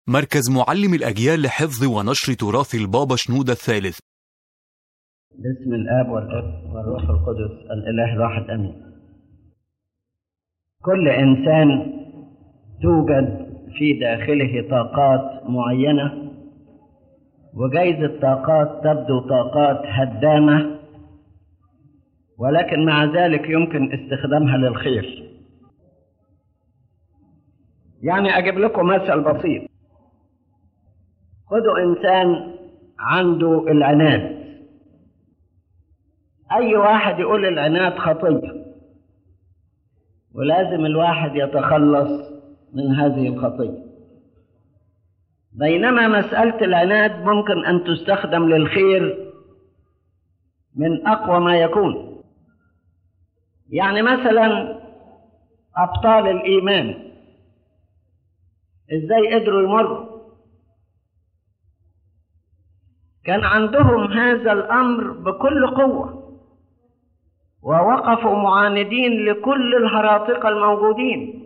مركز معلم الأجيال لحفظ ونشر تراث البابا شنودة الثالث. باسم الآب والابن والروح القدس الإله الواحد آمين. كل إنسان توجد في داخله طاقات معينة، وجايز الطاقات تبدو طاقات هدامة، ولكن مع ذلك يمكن استخدامها للخير. يعني أجيب لكم مثل بسيط. خدوا إنسان عنده العناد. أي واحد يقول العناد خطية، ولازم الواحد يتخلص من هذه الخطية. بينما مسألة العناد ممكن أن تستخدم للخير من أقوى ما يكون. يعني مثلا أبطال الإيمان إزاي قدروا يمروا؟ كان عندهم هذا الأمر بكل قوة، ووقفوا معاندين لكل الهراطقة الموجودين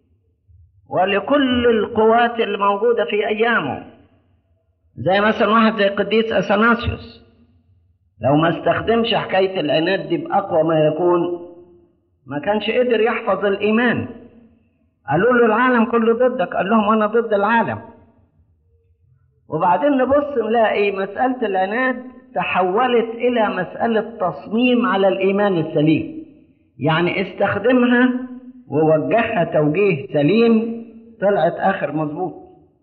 ولكل القوات الموجودة في أيامه. زي مثلا واحد زي القديس أثناسيوس، لو ما استخدمش حكاية العناد دي بأقوى ما يكون ما كانش قدر يحفظ الإيمان. قالوا له العالم كله ضدك، قال لهم أنا ضد العالم. وبعدين نبص نلاقي مسألة العناد تحولت إلى مسألة تصميم على الإيمان السليم. يعني استخدمها ووجهها توجيه سليم، طلعت آخر مظبوط.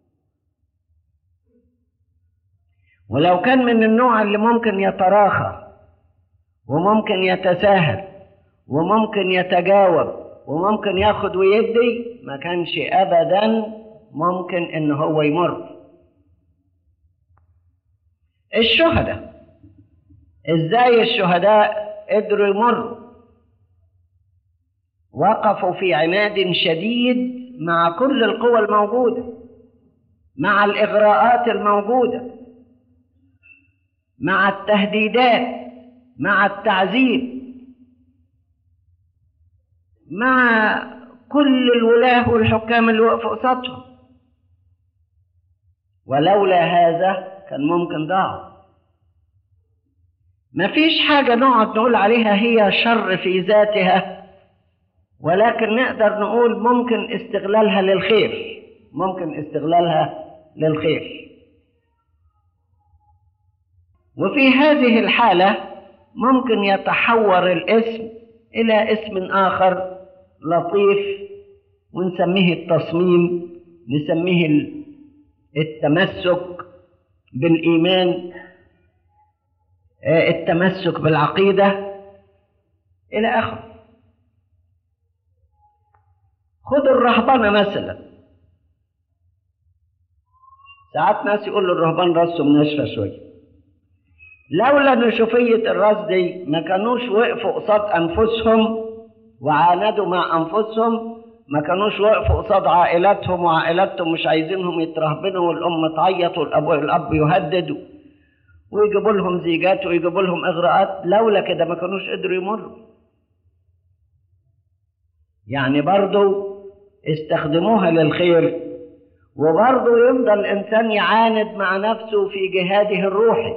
ولو كان من النوع اللي ممكن يتراخى وممكن يتساهل وممكن يتجاوب وممكن ياخد ويدي، ما كانش أبدا ممكن إن هو يمر. الشهداء، إزاي الشهداء قدروا يمروا؟ وقفوا في عناد شديد مع كل القوى الموجودة، مع الإغراءات الموجودة، مع التهديدات، مع التعذيب، مع كل الولاة والحكام اللي وقفوا قصادهم. ولولا هذا كان ممكن ضاع. مفيش حاجة نقعد نقول عليها هي شر في ذاتها، ولكن نقدر نقول ممكن استغلالها للخير، ممكن استغلالها للخير. وفي هذه الحالة ممكن يتحور الاسم إلى اسم آخر لطيف، ونسميه التصميم، نسميه التمسك بالإيمان، التمسك بالعقيدة إلى آخره. خذ الرهبنة مثلا. ساعات ناس يقولوا الرهبان راسهم ناشفة شوية. لولا نشوفية الراس دي ما كانوش وقفوا قصاد أنفسهم وعاندوا مع أنفسهم، ما كانوش وقفوا قصاد عائلاتهم وعائلاتهم مش عايزينهم يترهبنوا، والأم تعيط والأب يهدد ويجيبوا لهم زيجات ويجيبوا لهم إغراءات. لولا كده ما كانوش قدروا يمروا. يعني برضو استخدموها للخير، وبرضو يفضل الإنسان يعاند مع نفسه في جهاده الروحي.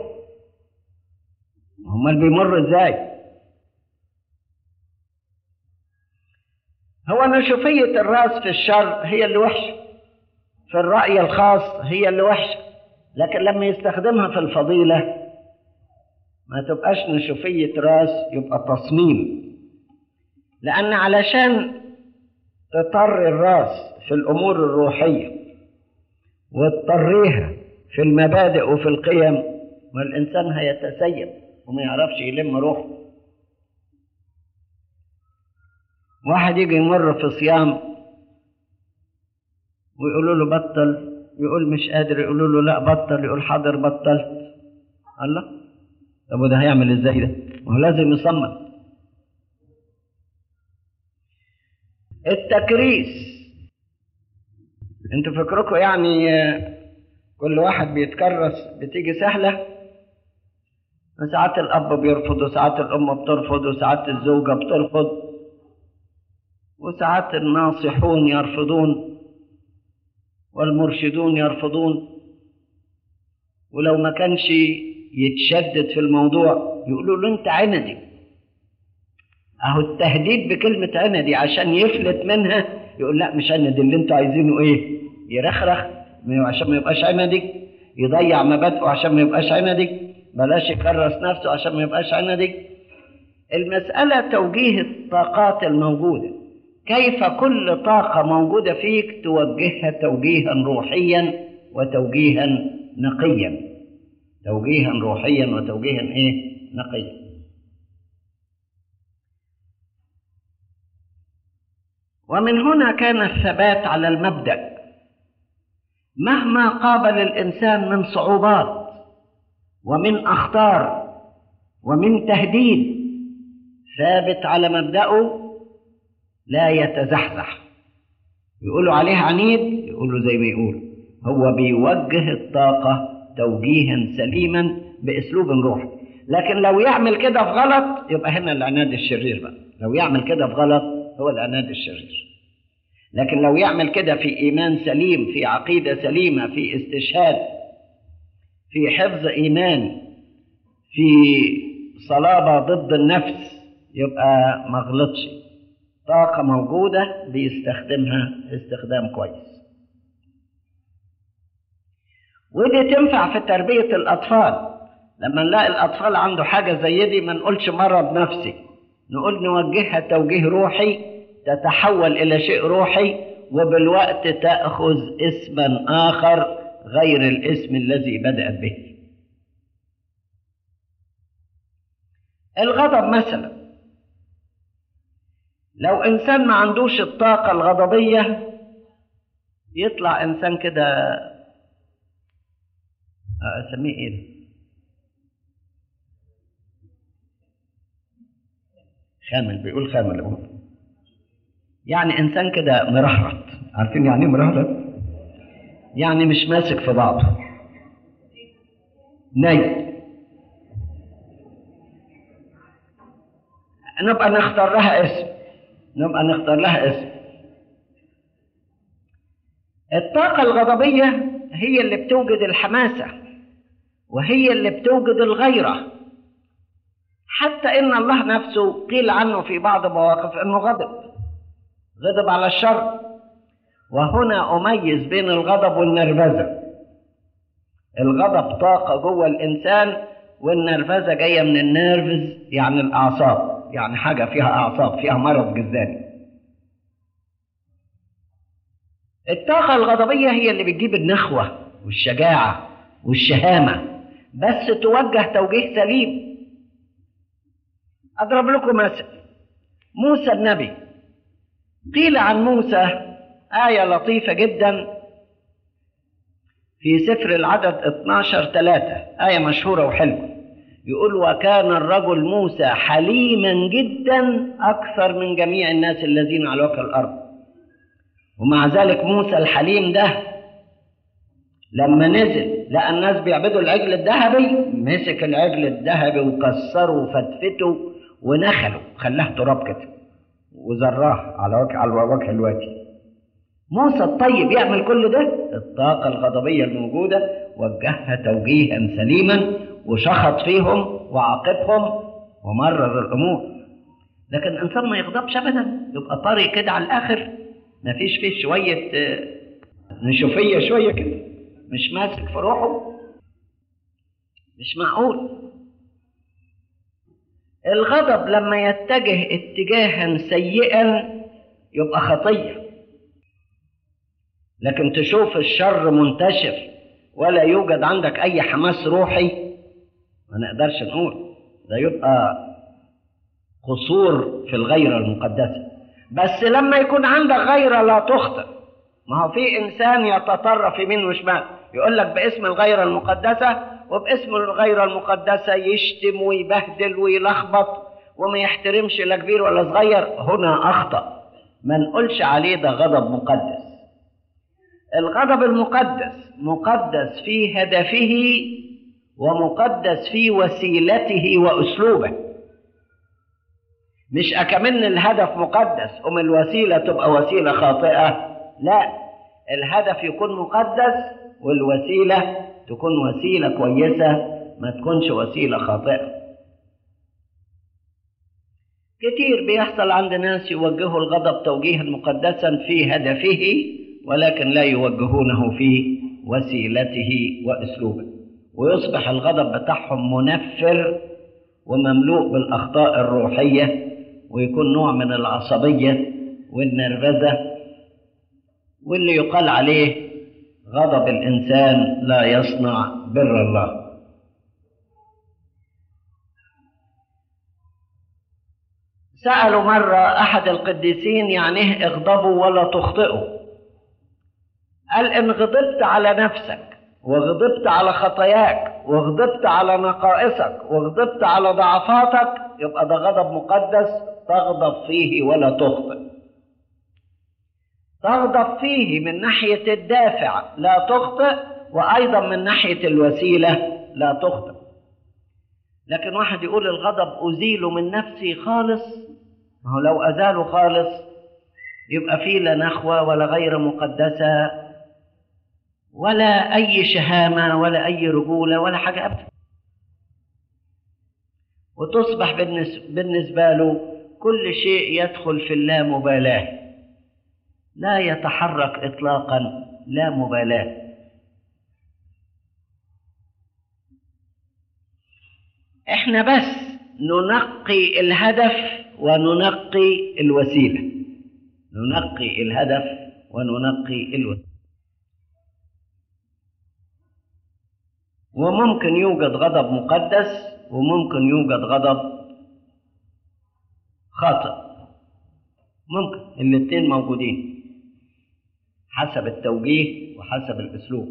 هم اللي بيمروا إزاي؟ هو نشوفية الرأس في الشر هي اللي وحشة، في الرأي الخاص هي اللي وحشة، لكن لما يستخدمها في الفضيلة ما تبقاش نشوفية رأس، يبقى تصميم. لأن علشان تطر الرأس في الأمور الروحية وتطريها في المبادئ وفي القيم، والإنسان هيتسيب وما يعرفش يلم روحه. واحد يجي يمر في صيام ويقولوا له بطل، يقول مش قادر، يقولوا له لا بطل، يقول حاضر بطلت. الله، طب وده هيعمل ازاي ده؟ ما هو لازم يصمم. التكريس، انتوا فكركم يعني كل واحد بيتكرس بتيجي سهلة؟ ساعات الأب بيرفض، وساعات الأم بترفض، وساعات الزوجة بترفض، وساعات الناصحون يرفضون، والمرشدون يرفضون، ولو ما كانش يتشدد في الموضوع يقولوا له انت عندي. اهو التهديد بكلمة عندي عشان يفلت منها يقول لا مش عندي، اللي انتوا عايزينه ايه؟ يرخرخ عشان ما يبقاش عندي، يضيع مبادئه عشان ما يبقاش عندي، بلاش يكرس نفسه عشان ما يبقاش عندي. المسألة توجيه الطاقات الموجودة، كيف كل طاقة موجودة فيك توجهها توجيها روحيا وتوجيها نقيا، توجيها روحيا وتوجيها نقيا. ومن هنا كان الثبات على المبدأ مهما قابل الإنسان من صعوبات ومن أخطار ومن تهديد، ثابت على مبدأه لا يتزحزح. يقولوا عليه عنيد، يقولوا زي ما يقولوا هو بيوجه الطاقة توجيها سليما بأسلوب روحي. لكن لو يعمل كده في غلط يبقى هنا العناد الشرير بقى، لو يعمل كده في غلط هو العناد الشرير. لكن لو يعمل كده في إيمان سليم، في عقيدة سليمة، في استشهاد، في حفظ إيمان، في صلابة ضد النفس، يبقى ما غلطش، طاقة موجودة بيستخدمها استخدام كويس. ودي تنفع في تربية الأطفال. لما نلاقي الأطفال عنده حاجة زي دي ما نقولش مرض نفسي، نقول نوجهها توجيه روحي تتحول إلى شيء روحي، وبالوقت تأخذ اسما آخر غير الاسم الذي بدأت به. الغضب مثلا، لو إنسان ما عندوش الطاقة الغضبية يطلع إنسان كده أسميه إيه ده؟ خامل، بيقول خامل أقول. يعني إنسان كده مرهرط. عارفين يعني إيه مرهرط؟ يعني مش ماسك في بعضه، نايم. نبقى نختار لها اسم. الطاقة الغضبية هي اللي بتوجد الحماسة، وهي اللي بتوجد الغيرة. حتى إن الله نفسه قيل عنه في بعض مواقف إنه غضب على الشر. وهنا أميز بين الغضب والنرفزة. الغضب طاقة جوه الإنسان، والنرفزة جاية من النيرفز يعني الأعصاب، يعني حاجة فيها أعصاب، فيها مرض جسداني. الطاقة الغضبية هي اللي بتجيب النخوة والشجاعة والشهامة، بس توجه توجيه سليم. أضرب لكم مثل، موسى النبي، قيل عن موسى آية لطيفة جدا في سفر العدد 12:3، آية مشهورة وحلوة. يقول وكان الرجل موسى حليما جدا أكثر من جميع الناس الذين على وجه الأرض. ومع ذلك موسى الحليم ده لما نزل لقى الناس بيعبدوا العجل الذهبي، مسك العجل الذهبي وكسره وفتفته ونخله، خلاه تراب كده وزراه على وجه الوادي. موسى الطيب يعمل كل ده. الطاقة الغضبية الموجودة وجهها توجيها سليما، وشخط فيهم وعاقبهم ومرر الأمور. لكن الإنسان ما يغضبش أبدا، يبقى طري كده على الآخر، ما فيش فيه شوية نشوفية شوية كده، مش ماسك في روحه، مش معقول. الغضب لما يتجه اتجاها سيئا يبقى خطية. لكن تشوف الشر منتشر ولا يوجد عندك أي حماس روحي، ما نقدرش نقول ده، يبقى قصور في الغيرة المقدسة. بس لما يكون عندك غيرة لا تخطئ، ما هو في إنسان يتطرف يمين وشمال، يقول لك باسم الغيرة المقدسة، وباسم الغيرة المقدسة يشتم ويبهدل ويلخبط وما يحترمش لا كبير ولا صغير. هنا أخطأ، ما نقولش عليه ده غضب مقدس. الغضب المقدس مقدس في هدفه ومقدس في وسيلته وأسلوبه، مش أكمن الهدف مقدس الوسيلة تبقى وسيلة خاطئة. لا، الهدف يكون مقدس والوسيلة تكون وسيلة كويسة، ما تكونش وسيلة خاطئة. كتير بيحصل عند ناس يوجهوا الغضب توجيها مقدسا في هدفه، ولكن لا يوجهونه في وسيلته وأسلوبه، ويصبح الغضب بتاعهم منفر ومملوء بالأخطاء الروحية، ويكون نوع من العصبية والنرفزة، واللي يقال عليه غضب الإنسان لا يصنع بر الله. سألوا مرة أحد القديسين يعني إيه اغضبوا ولا تخطئوا؟ قال إن غضبت على نفسك وغضبت على خطاياك وغضبت على نقائصك وغضبت على ضعفاتك يبقى ده غضب مقدس تغضب فيه ولا تخطئ. تغضب فيه من ناحية الدافع لا تخطئ، وأيضا من ناحية الوسيلة لا تخطئ. لكن واحد يقول الغضب أزيله من نفسي خالص، ما هو لو أزاله خالص يبقى فيه لا نخوة ولا غير مقدسة ولا أي شهامة ولا أي رجولة ولا حاجة أبدا، وتصبح بالنسبة له كل شيء يدخل في اللامبالاة، لا يتحرك إطلاقا، لا مبالاة. إحنا بس ننقي الهدف وننقي الوسيلة، ننقي الهدف وننقي الوسيلة. وممكن يوجد غضب مقدس وممكن يوجد غضب خاطئ، ممكن الاثنين موجودين حسب التوجيه وحسب الأسلوب.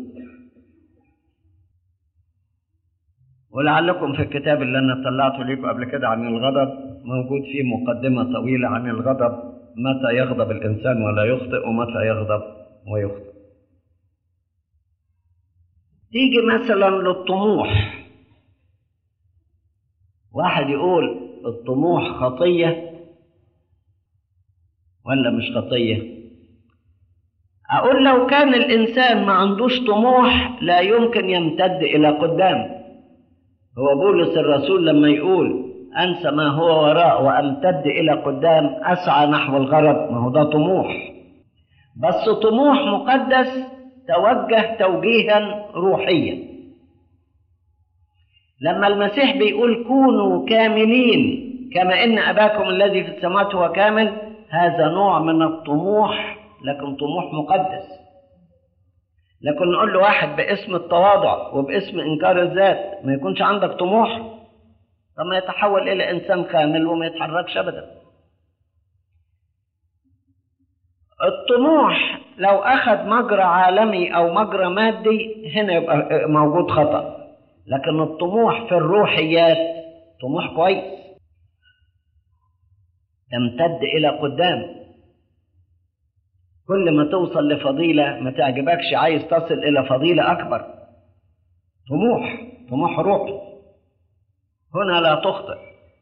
ولعلكم في الكتاب اللي أنا طلعته لكم قبل كده عن الغضب موجود فيه مقدمة طويلة عن الغضب، متى يغضب الإنسان ولا يخطئ ومتى يغضب ويخطئ. تيجي مثلا للطموح، واحد يقول الطموح خطية ولا مش خطية؟ أقول لو كان الإنسان ما عندوش طموح لا يمكن يمتد إلى قدام. هو بولس الرسول لما يقول أنسى ما هو وراء وأمتد إلى قدام أسعى نحو الغرض، ما هو ده طموح، بس طموح مقدس توجه توجيها روحيا. لما المسيح بيقول كونوا كاملين كما إن أباكم الذي في السماوات هو كامل، هذا نوع من الطموح، لكن طموح مقدس. لكن نقول له واحد باسم التواضع وباسم إنكار الذات ما يكونش عندك طموح، طب ما يتحول إلى إنسان كامل وما يتحركش أبدا. الطموح لو أخذ مجرى عالمي أو مجرى مادي هنا يبقى موجود خطأ، لكن الطموح في الروحيات طموح كويس تمتد إلى قدام. كل ما توصل لفضيلة ما تعجبكش عايز تصل إلى فضيلة أكبر، طموح روحي، هنا لا تخطئ.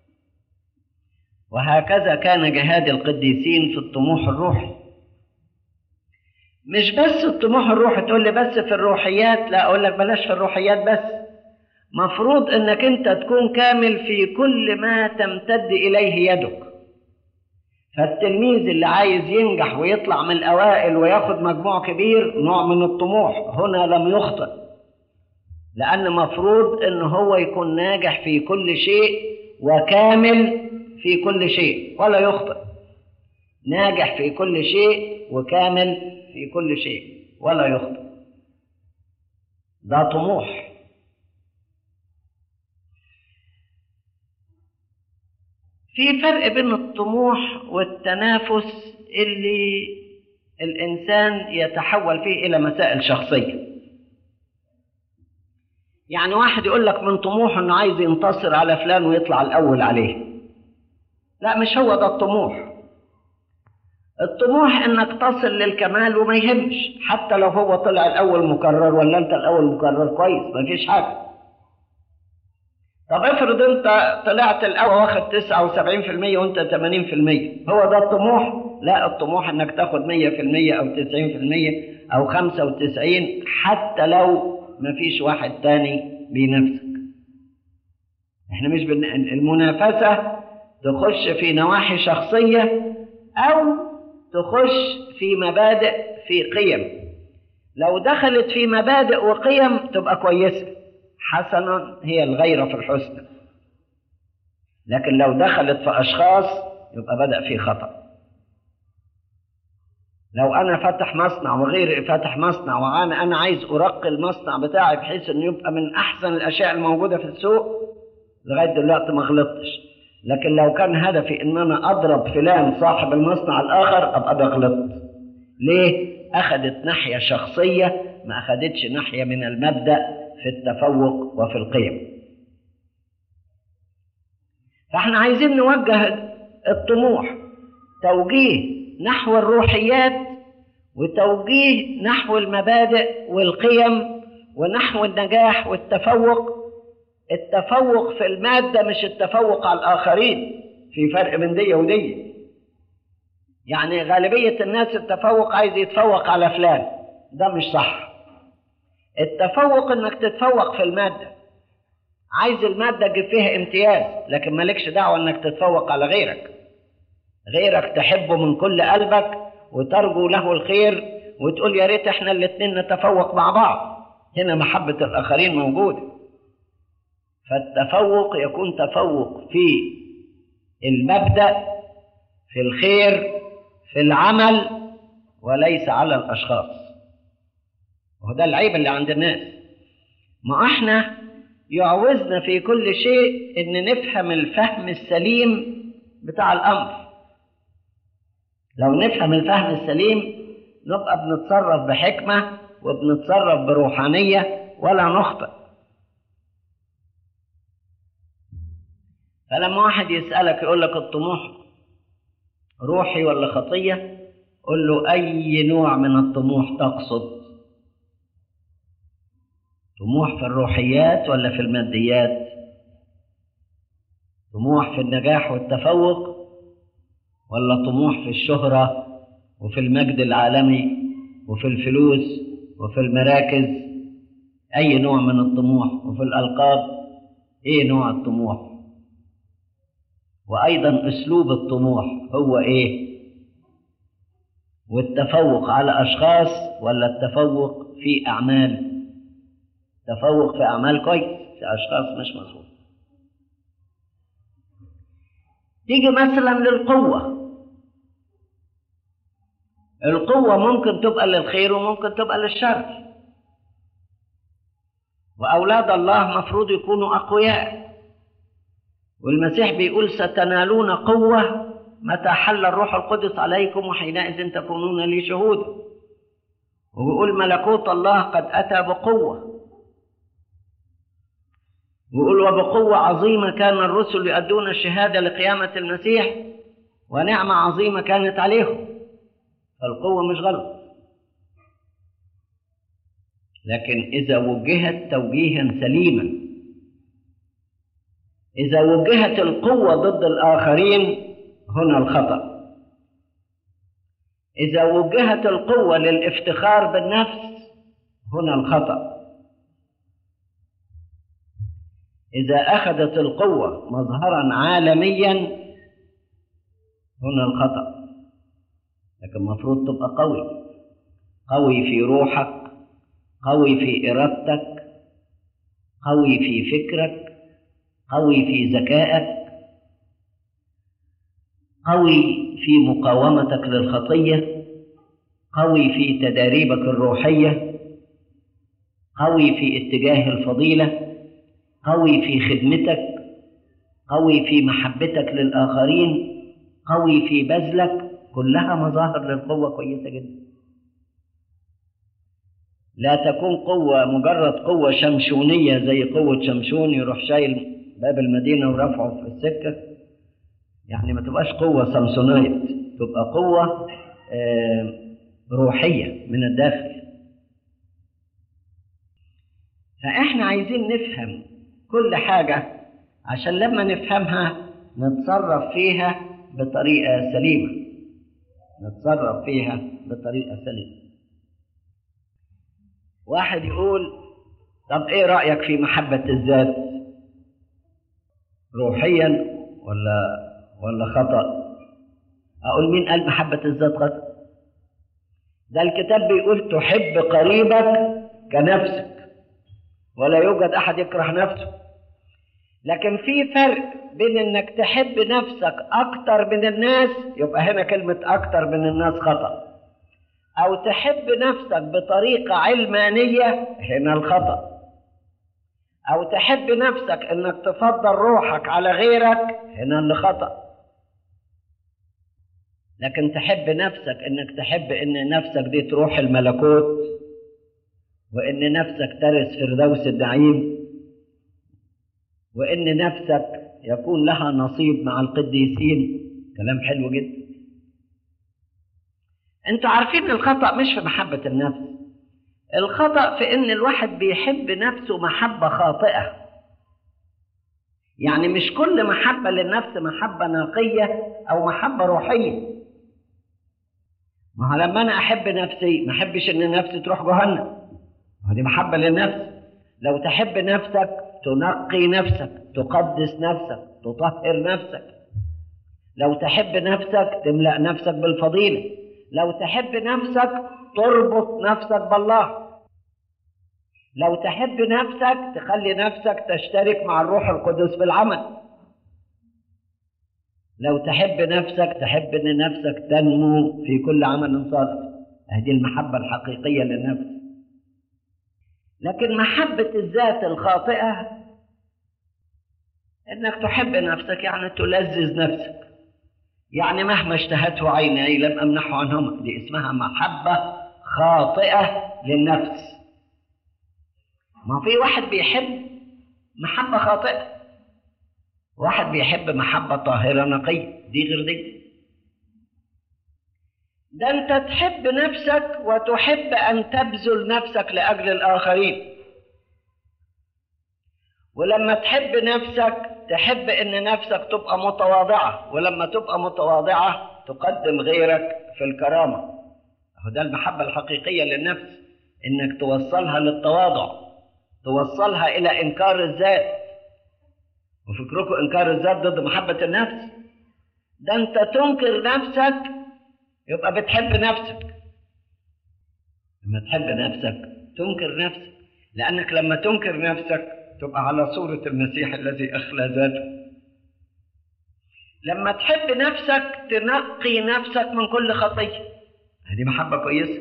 وهكذا كان جهاد القديسين في الطموح الروحي. مش بس الطموح الروحي، تقول لي بس في الروحيات، لا أقول لك بلاش في الروحيات بس. مفروض أنك أنت تكون كامل في كل ما تمتد إليه يدك. فالتلميذ اللي عايز ينجح ويطلع من الأوائل وياخد مجموع كبير نوع من الطموح، هنا لم يخطئ، لأن مفروض أنه هو يكون ناجح في كل شيء وكامل في كل شيء ولا يخطئ. ناجح في كل شيء وكامل في كل شيء ولا يخطئ، ده طموح. في فرق بين الطموح والتنافس اللي الإنسان يتحول فيه إلى مسائل شخصية. يعني واحد يقول لك من طموحه إنه عايز ينتصر على فلان ويطلع الأول عليه، لا مش هو ده الطموح. الطموح إنك تصل للكمال وما يهمش حتى لو هو طلع الأول مكرر ولا أنت الأول مكرر، كويس مفيش حاجة. طب افرض انت طلعت الاول واخد 79% وانت 80%، هو ده الطموح؟ لا، الطموح انك تاخد 100% او 90% أو 95 حتى لو مفيش واحد تاني بينافسك. احنا مش المنافسة تخش في نواحي شخصية أو تخش في مبادئ في قيم. لو دخلت في مبادئ وقيم تبقى كويسة، حسنا هي الغيرة في الحسنى. لكن لو دخلت في أشخاص يبقى بدأ في خطأ. لو أنا فاتح مصنع وغيري فاتح مصنع وأنا عايز أرقي المصنع بتاعي بحيث إنه يبقى من أحسن الأشياء الموجودة في السوق، لغاية دلوقتي ما غلطتش. لكن لو كان هدفي إن أنا أضرب فلان صاحب المصنع الآخر أبقى غلطت. ليه؟ أخذت ناحية شخصية، ما أخذتش ناحية من المبدأ في التفوق وفي القيم. فإحنا عايزين نوجه الطموح توجيه نحو الروحيات، وتوجيه نحو المبادئ والقيم، ونحو النجاح والتفوق. التفوق في المادة مش التفوق على الآخرين، في فرق بين دي ودي. يعني غالبية الناس التفوق عايز يتفوق على فلان، ده مش صح. التفوق انك تتفوق في المادة، عايز المادة تجيب فيها امتياز، لكن مالكش دعوة انك تتفوق على غيرك. غيرك تحبه من كل قلبك وترجو له الخير وتقول يا ريت احنا الاتنين نتفوق مع بعض. هنا محبة الآخرين موجودة. فالتفوق يكون تفوق في المبدأ، في الخير، في العمل، وليس على الأشخاص. وده العيب اللي عند الناس. ما احنا يعوزنا في كل شيء ان نفهم الفهم السليم بتاع الأمر. لو نفهم الفهم السليم نبقى بنتصرف بحكمة وبنتصرف بروحانية ولا نخطئ. فلما واحد يسألك يقول لك الطموح روحي ولا خطية، قل له أي نوع من الطموح تقصد؟ طموح في الروحيات ولا في الماديات؟ طموح في النجاح والتفوق ولا طموح في الشهرة وفي المجد العالمي وفي الفلوس وفي المراكز؟ أي نوع من الطموح؟ وفي الألقاب إيه نوع الطموح؟ وأيضا أسلوب الطموح هو إيه؟ والتفوق على أشخاص ولا التفوق في أعمال؟ تفوق في أعمال كويس، في أشخاص مش مظبوط. تيجي مثلا للقوة. القوة ممكن تبقى للخير وممكن تبقى للشر. وأولاد الله مفروض يكونوا أقوياء. والمسيح بيقول ستنالون قوة متى حل الروح القدس عليكم وحينئذ تكونون لي شهودا. وبيقول ملكوت الله قد أتى بقوة. ويقول وبقوة عظيمة كان الرسل يؤدون الشهادة لقيامة المسيح ونعمة عظيمة كانت عليهم. فالقوة مش غلط، لكن إذا وجهت توجيها سليما. إذا وجهت القوة ضد الآخرين هنا الخطأ. إذا وجهت القوة للافتخار بالنفس هنا الخطأ. إذا أخذت القوة مظهرا عالميا هنا الخطأ. لكن المفروض تبقى قوي، قوي في روحك، قوي في إرادتك، قوي في فكرك، قوي في ذكائك، قوي في مقاومتك للخطية، قوي في تداريبك الروحية، قوي في اتجاه الفضيلة، قوي في خدمتك، قوي في محبتك للآخرين، قوي في بذلك. كلها مظاهر للقوة كويسة جدا. لا تكون قوة مجرد قوة شمشونية زي قوة شمشون يروح شايل باب المدينة ورفعه في السكة. يعني ما تبقاش قوة سامسونايت، تبقى قوة روحية من الداخل. فإحنا عايزين نفهم كل حاجة عشان لما نفهمها نتصرف فيها بطريقة سليمة. واحد يقول طب ايه رأيك في محبة الذات؟ روحيا ولا خطأ؟ اقول مين قال محبة الذات خطأ؟ ده الكتاب بيقول تحب قريبك كنفسك، ولا يوجد احد يكره نفسه. لكن في فرق بين انك تحب نفسك اكتر من الناس، يبقى هنا كلمة اكتر من الناس خطأ، او تحب نفسك بطريقة علمانية، هنا الخطأ، او تحب نفسك انك تفضل روحك على غيرك، هنا اللي خطأ. لكن تحب نفسك انك تحب ان نفسك دي تروح الملكوت، وان نفسك ترث فردوس النعيم، وان نفسك يكون لها نصيب مع القديسين، كلام حلو جدا. انتوا عارفين الخطأ مش في محبة النفس، الخطأ في ان الواحد بيحب نفسه محبة خاطئة. يعني مش كل محبة للنفس محبة نقية او محبة روحية. ما هو لما انا احب نفسي ما احبش ان نفسي تروح جهنم، هذه محبة للنفس. لو تحب نفسك تنقي نفسك، تقدس نفسك، تطهر نفسك. لو تحب نفسك تملأ نفسك بالفضيلة. لو تحب نفسك تربط نفسك بالله. لو تحب نفسك تخلي نفسك تشترك مع الروح القدس في العمل. لو تحب نفسك تحب ان نفسك تنمو في كل عمل صالح. هذه المحبة الحقيقية للنفس. لكن محبة الذات الخاطئة انك تحب نفسك يعني تلذذ نفسك، يعني مهما اشتهته عيني لم امنحه عنهما، دي اسمها محبة خاطئة للنفس. ما في واحد بيحب محبة خاطئة، واحد بيحب محبة طاهرة نقية، دي غير دي. ده انت تحب نفسك وتحب ان تبذل نفسك لاجل الاخرين. ولما تحب نفسك تحب ان نفسك تبقى متواضعة، ولما تبقى متواضعة تقدم غيرك في الكرامة. ده المحبة الحقيقية للنفس، انك توصلها للتواضع، توصلها الى انكار الذات. وفكركم انكار الذات ضد محبة النفس؟ ده انت تنكر نفسك يبقى بتحب نفسك. لما تحب نفسك تنكر نفسك، لانك لما تنكر نفسك تبقى على صورة المسيح الذي أخلى ذاته. لما تحب نفسك تنقي نفسك من كل خطية، هذه محبة كويسة.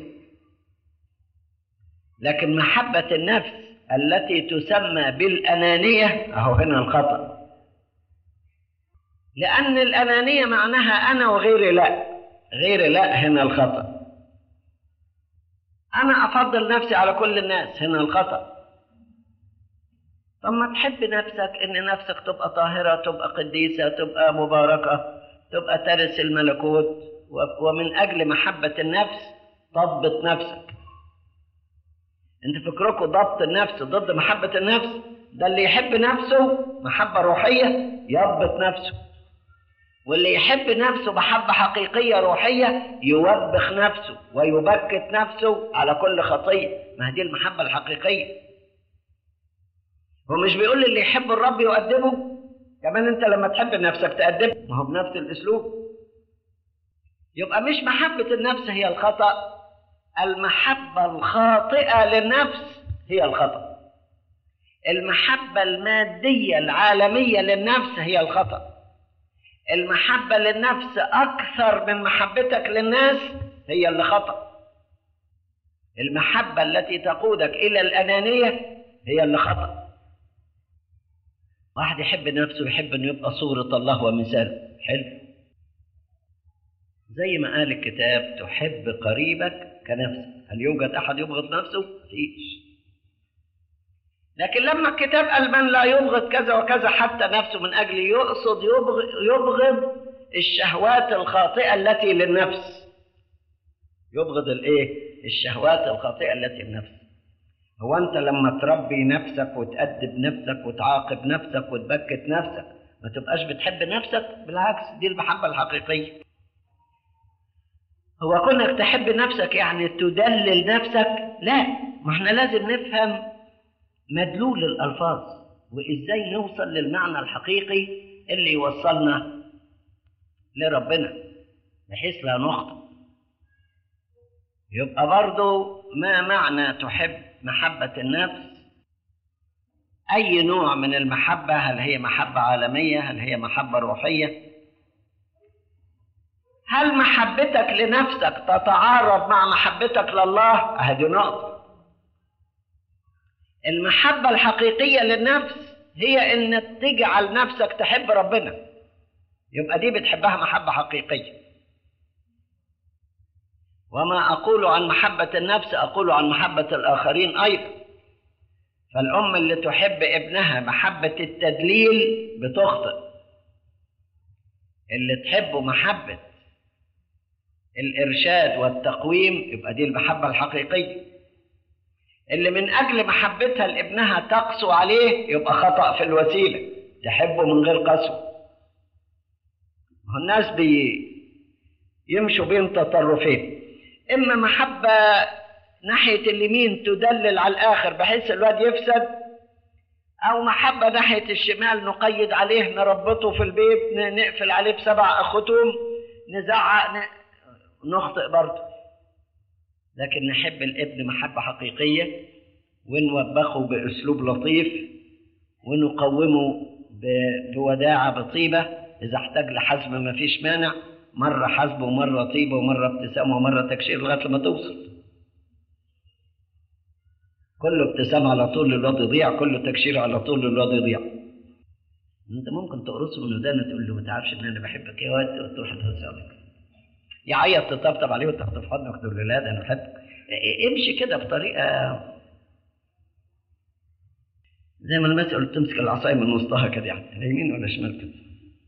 لكن محبة النفس التي تسمى بالأنانية، أهو هنا الخطأ. لأن الأنانية معناها أنا وغيري لا، غيري لا، هنا الخطأ. أنا أفضل نفسي على كل الناس، هنا الخطأ. طب ما تحب نفسك ان نفسك تبقى طاهرة، تبقى قديسة، تبقى مباركة، تبقى ترث الملكوت. ومن اجل محبة النفس ضبط نفسك. انت فكركم ضبط النفس ضد محبة النفس؟ ده اللي يحب نفسه محبة روحية يضبط نفسه، واللي يحب نفسه محبة حقيقية روحية يوبخ نفسه ويبكت نفسه على كل خطية. ما هي دي المحبة الحقيقية. هو مش بيقول اللي يحب الرب يؤدبه؟ كمان انت لما تحب نفسك تأدبه، ما هو بنفس الاسلوب. يبقى مش محبة النفس هي الخطأ، المحبة الخاطئة للنفس هي الخطأ. المحبة المادية العالمية للنفس هي الخطأ. المحبة للنفس أكثر من محبتك للناس هي اللي خطأ. المحبة التي تقودك إلى الأنانية هي اللي خطأ. واحد يحب نفسه ويحب أن يبقى صورة الله ومثاله، حلو. زي ما قال الكتاب تحب قريبك كنفسك. هل يوجد أحد يبغض نفسه؟ مفيش. لكن لما الكتاب قال من لا يبغض كذا وكذا حتى نفسه من أجل، يقصد يبغض الشهوات الخاطئة التي للنفس. يبغض الشهوات الخاطئة التي للنفس. هو أنت لما تربي نفسك وتأدب نفسك وتعاقب نفسك وتبكت نفسك ما تبقاش بتحب نفسك؟ بالعكس، دي المحبة الحقيقية. هو كونك تحب نفسك يعني تدلل نفسك؟ لا، ما احنا لازم نفهم مدلول الألفاظ وإزاي نوصل للمعنى الحقيقي اللي يوصلنا لربنا بحيث لا نخطئ. يبقى برضو ما معنى تحب محبة النفس؟ أي نوع من المحبة؟ هل هي محبة عالمية؟ هل هي محبة روحية؟ هل محبتك لنفسك تتعارض مع محبتك لله؟ هذه نقطة. المحبة الحقيقية للنفس هي إنك تجعل نفسك تحب ربنا، يبقى دي بتحبها محبة حقيقية. وما أقول عن محبة النفس أقول عن محبة الآخرين أيضا. فالأم اللي تحب ابنها محبة التدليل بتخطئ. اللي تحبه محبة الإرشاد والتقويم يبقى دي المحبة الحقيقية. اللي من أجل محبتها لابنها تقسو عليه يبقى خطأ في الوسيلة، تحبه من غير قسوة. الناس يمشوا بين تطرفين، إما محبة ناحية اليمين تدلل على الآخر بحيث الواد يفسد، أو محبة ناحية الشمال نقيد عليه نربطه في البيت نقفل عليه ب7 ختوم نزعق نخطئ برضه. لكن نحب الابن محبة حقيقية ونوبخه بأسلوب لطيف ونقومه بوداعة بطيبة. إذا احتاج لحزم ما فيش مانع، مرة حزم ومرة طيبة ومرة ابتسامة ومرة تكشير لغاية لما توصل. كله ابتسامة على طول الواد يضيع، كله تكشير على طول الواد يضيع. انت ممكن تقرصه من ودانه تقول له ما تعرفش ان انا بحبك يا واد، وتروح تهزرك يعيط تطبطب عليه وتاخده في حضنك وتقول له لا ده انا بحبك. امشي كده بطريقه زي ما المثل قلت تمسك العصايه من وسطها كده، يعني يمين ولا شمال كده.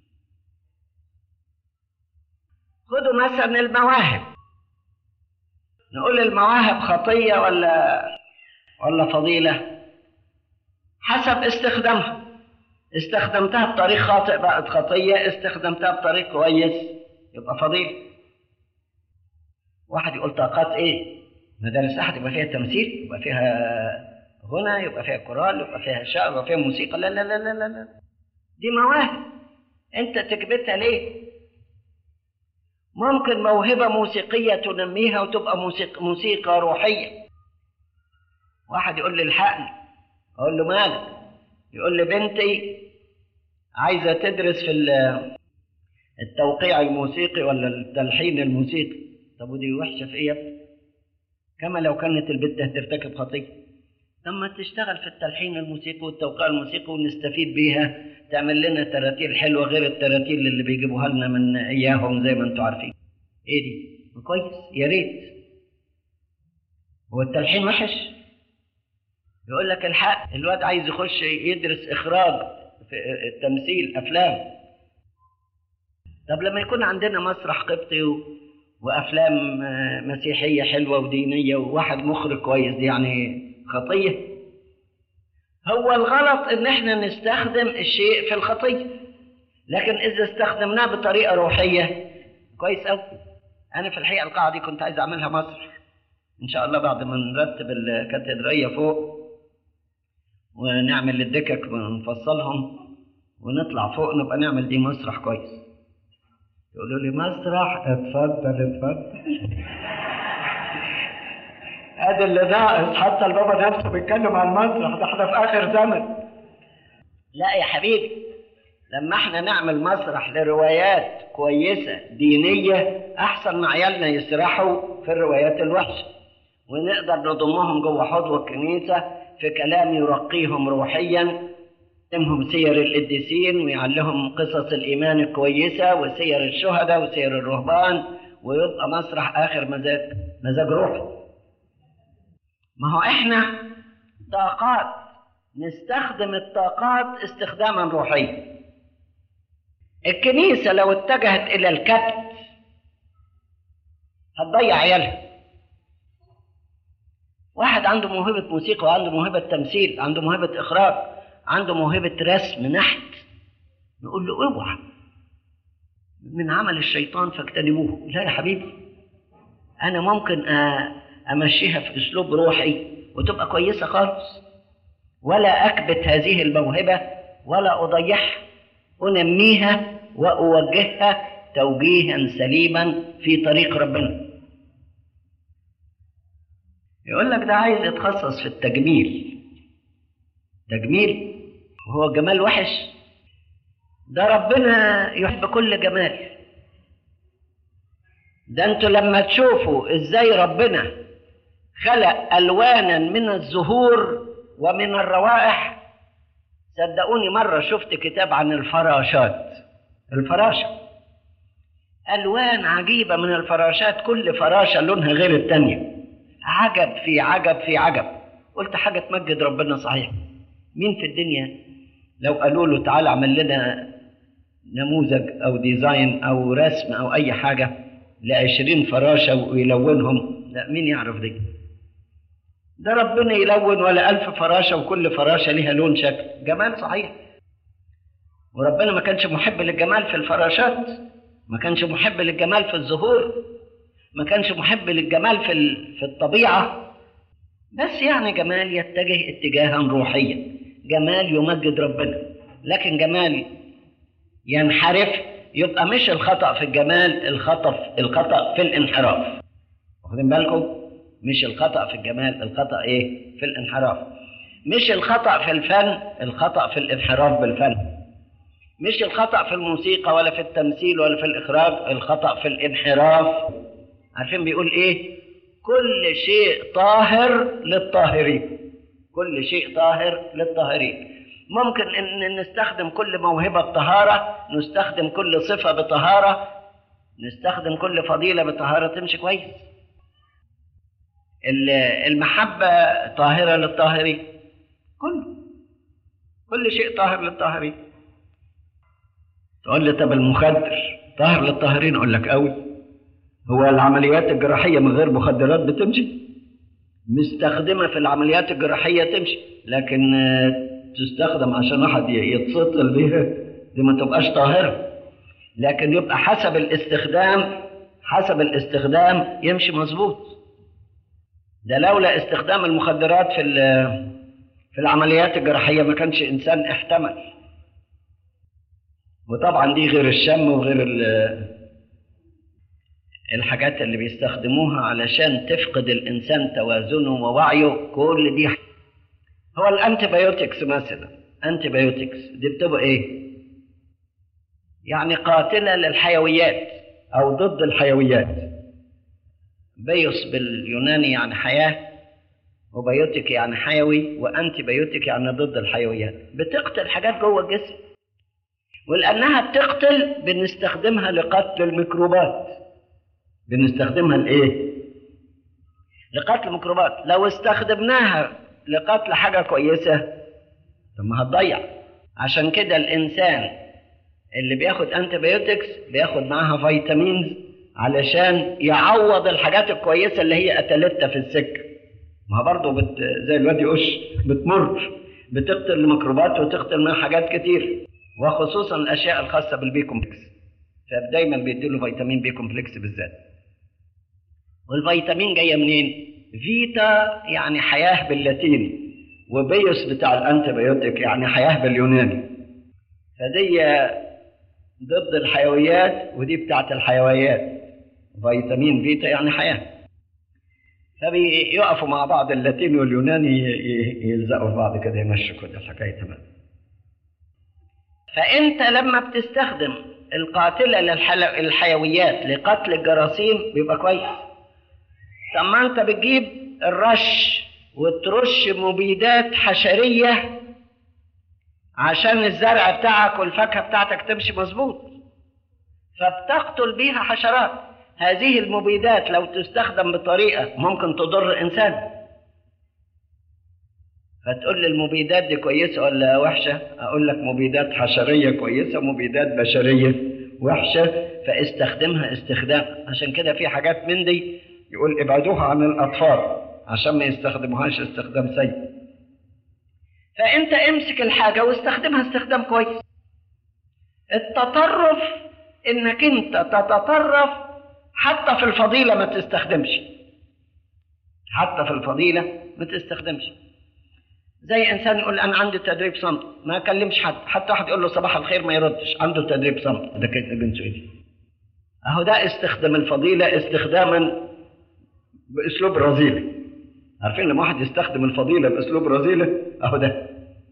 خدوا مثلا المواهب، نقول المواهب خطيه ولا فضيله حسب استخدامها. استخدمتها بطريق خاطئ بقت خطيه، استخدمتها بطريق كويس يبقى فضيله. واحد يقول طاقات ايه؟ مدارس احد يبقى فيها تمثيل، يبقى فيها غنى، يبقى فيها كورال، يبقى فيها شعر، يبقى فيها موسيقى. لا لا لا لا لا، دي مواهب انت تكبتها ليه؟ ممكن موهبة موسيقية تنميها وتبقى موسيقى روحية. واحد يقول لي الحقني، اقول له مالك؟ يقول لي بنتي عايزة تدرس في التوقيع الموسيقي ولا التلحين الموسيقي. طب ودي وحشة في ايه؟ كما لو كانت البنت هترتكب خطية. لما تشتغل في التلحين الموسيقي والتوقيع الموسيقي ونستفيد بيها، تعمل لنا تراتيل حلوة غير التراتيل اللي بيجيبوها لنا من اياهم زي ما انتم عارفين. ايه دي؟ كويس، يا ريت. هو التلحين وحش؟ يقول لك الحق الواد عايز يخش يدرس اخراج في التمثيل افلام. طب لما يكون عندنا مسرح قبطي وافلام مسيحيه حلوه ودينيه وواحد مخرج كويس، دي يعني خطيه؟ هو الغلط ان احنا نستخدم الشيء في الخطيه، لكن اذا استخدمناه بطريقه روحيه كويس قوي. انا في الحقيقه القاعه دي كنت عايز اعملها مسرح ان شاء الله بعد ما نرتب الكاتدرائيه فوق ونعمل الدكك ونفصلهم ونطلع فوق نبقى نعمل دي مسرح كويس. يقولوا لي مسرح؟ اتفضل. ادي اللي ناقص، حتى البابا نفسه بيتكلم عن المسرح، ده احنا في اخر زمن. لا يا حبيبي، لما احنا نعمل مسرح لروايات كويسه دينيه احسن ما عيالنا يسرحوا في الروايات الوحشه، ونقدر نضمهم جوه حوض الكنيسه في كلام يرقيهم روحيا، يعلمهم سير القديسين ويعلمهم قصص الإيمان الكويسة وسير الشهداء وسير الرهبان، ويبقى مسرح آخر مزاج روحي. ما هو إحنا طاقات، نستخدم الطاقات استخداما روحيا. الكنيسة لو اتجهت إلى الكبت هتضيع عيالها. واحد عنده موهبة موسيقى وعنده موهبة تمثيل، عنده موهبة إخراج، عنده موهبة رسم نحت، نقول له اوعى من عمل الشيطان فاجتنبوه. لا يا حبيبي، أنا ممكن أمشيها في أسلوب روحي وتبقى كويسة خالص، ولا أكبت هذه الموهبة ولا أضيعها، أنميها وأوجهها توجيها سليما في طريق ربنا. يقول لك ده عايز يتخصص في التجميل. تجميل وهو الجمال وحش؟ ده ربنا يحب كل جمال. ده انتوا لما تشوفوا ازاي ربنا خلق ألوانا من الزهور ومن الروائح. صدقوني مرة شفت كتاب عن الفراشات، الفراشة، ألوان عجيبة من الفراشات، كل فراشة لونها غير التانية، عجب في عجب في عجب. قلت حاجة تمجد ربنا صحيح. مين في الدنيا لو قالوا له تعال اعمل لنا نموذج أو ديزاين أو رسم أو أي حاجة ل20 فراشة ويلونهم؟ لا، مين يعرف دي؟ ده ربنا يلون ولا 1000 فراشة وكل فراشة ليها لون شكل، جمال صحيح. وربنا ما كانش محب للجمال في الفراشات، ما كانش محب للجمال في الزهور، ما كانش محب للجمال في الطبيعة، بس يعني جمال يتجه اتجاها روحيا، جمال يمجد ربنا. لكن جمال ينحرف يبقى مش الخطأ في الجمال، الخطأ في الانحراف. واخدين بالكم؟ مش الخطأ في الجمال، الخطأ ايه؟ في الانحراف. مش الخطأ في الفن، الخطأ في الانحراف بالفن. مش الخطأ في الموسيقى ولا في التمثيل ولا في الإخراج، الخطأ في الانحراف. عارفين بيقول ايه؟ كل شيء طاهر للطاهرين، كل شيء طاهر للطاهرين. ممكن ان نستخدم كل موهبة بطهارة، نستخدم كل صفة بطهارة، نستخدم كل فضيلة بطهارة، تمشي كويس. المحبة طاهرة للطاهرين، كل شيء طاهر للطاهرين. تقول لي طب المخدر طاهر للطاهرين؟ اقول لك قوي. هو العمليات الجراحية من غير مخدرات بتمشي؟ مستخدمة في العمليات الجراحية تمشي، لكن تستخدم عشان واحد يتسطل بيها دي ما تبقاش طاهرة. لكن يبقى حسب الاستخدام يمشي مظبوط. ده لولا استخدام المخدرات في العمليات الجراحية ما كانش إنسان احتمل. وطبعا دي غير الشم وغير الحاجات اللي بيستخدموها علشان تفقد الإنسان توازنه ووعيه، كل دي. هو الأنتيبيوتكس مثلا، أنتيبيوتكس دي بتبقى إيه؟ يعني قاتلة للحيويات أو ضد الحيويات. بيوس باليوناني يعني حياة، وبيوتيك يعني حيوي، وأنتيبيوتيك يعني ضد الحيويات. بتقتل حاجات جوه الجسم، ولأنها بتقتل بنستخدمها لقتل الميكروبات. بنستخدمها لإيه؟ لقتل الميكروبات. لو استخدمناها لقتل حاجة كويسة طب ما هتضيع. عشان كده الإنسان اللي بياخد أنتيبيوتكس بياخد معاها فيتامينز علشان يعوض الحاجات الكويسة اللي هي قتلتها في السكة. ما برضه زي الواد يقش بتمر، بتقتل الميكروبات وتقتل منها حاجات كتير، وخصوصا الأشياء الخاصة بالبي كومبلكس. فدايما بيديله فيتامين بي كومبلكس بالذات. والفيتامين جاية منين؟ فيتا يعني حياة باللاتيني، وبيوس بتاع الأنتيبيوتيك يعني حياة باليوناني. فدي ضد الحيويات ودي بتاعت الحيويات. فيتامين فيتا يعني حياة. فبيقفوا مع بعض اللاتيني واليوناني يلزقوا في بعض كده، يمشوا كده الحكاية تمام. فأنت لما بتستخدم القاتلة للحيويات لقتل الجراثيم بيبقى كويس. طب ما أنت بتجيب الرش وترش مبيدات حشرية عشان الزرع بتاعك والفاكهة بتاعتك تمشي مظبوط، فبتقتل بيها حشرات. هذه المبيدات لو تستخدم بطريقة ممكن تضر إنسان. فتقول لي المبيدات دي كويسة ولا وحشة؟ أقول لك مبيدات حشرية كويسة ومبيدات بشرية وحشة، فاستخدمها استخدام. عشان كده في حاجات من دي يقول ابعدوها عن الأطفال عشان ما يستخدموهاش استخدام سيء. فأنت امسك الحاجة واستخدمها استخدام كويس. التطرف إنك أنت تتطرف حتى في الفضيلة ما تستخدمش، حتى في الفضيلة ما تستخدمش. زي انسان يقول انا عندي تدريب صمت، ما اكلمش حد، حتى واحد يقول له صباح الخير ما يردش، عنده تدريب صمت، ده كده جنسه ايه؟ اهو ده استخدام الفضيله استخداما باسلوب رذيل. عارفين لما واحد يستخدم الفضيله باسلوب رذيل؟ اهو ده.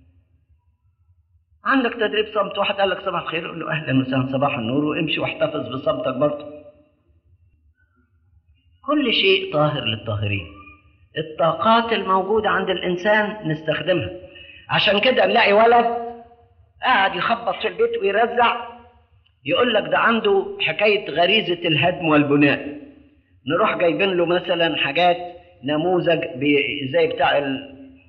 عندك تدريب صمت، واحد قال لك صباح الخير، قول له اهلا وسهلا صباح النور، وامشي واحتفظ بصمتك برضه. كل شيء طاهر للطاهرين. الطاقات الموجودة عند الإنسان نستخدمها. عشان كده نلاقي ولد قاعد يخبط في البيت ويرزع، يقول لك ده عنده حكاية غريزة الهدم والبناء. نروح جايبين له مثلا حاجات نموذج زي بتاع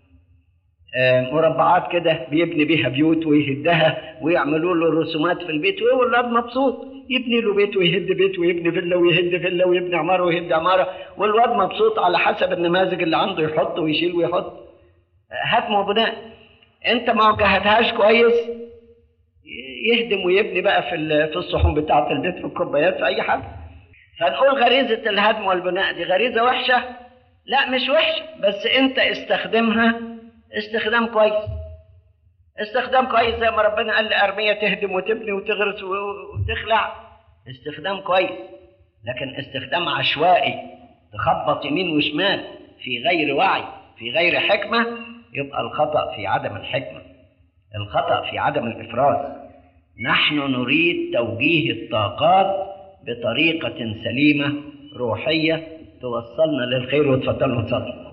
مربعات كده بيبني بيها بيوت ويهدها، ويعملوا له رسومات في البيت، والولد مبسوط يبني له بيت ويهد بيت ويبني فيلا ويهد فيلا ويبني عماره ويهد عماره، والواد مبسوط على حسب النماذج اللي عنده، يحط ويشيل ويحط. هدم وبناء. انت ما وجهتهاش كويس يهدم ويبني بقى في الصحون بتاعه البيت، في الكوبايات، في اي حاجه. فنقول غريزه الهدم والبناء دي غريزه وحشه؟ لا مش وحشه، بس انت استخدمها استخدام كويس. استخدام كويس زي ما ربنا قال لأرمية تهدم وتبني وتغرس وتخلع، استخدام كويس. لكن استخدام عشوائي تخبط يمين وشمال في غير وعي في غير حكمة، يبقى الخطأ في عدم الحكمة، الخطأ في عدم الإفراز. نحن نريد توجيه الطاقات بطريقة سليمة روحية توصلنا للخير. وتفضلوا تصلوا.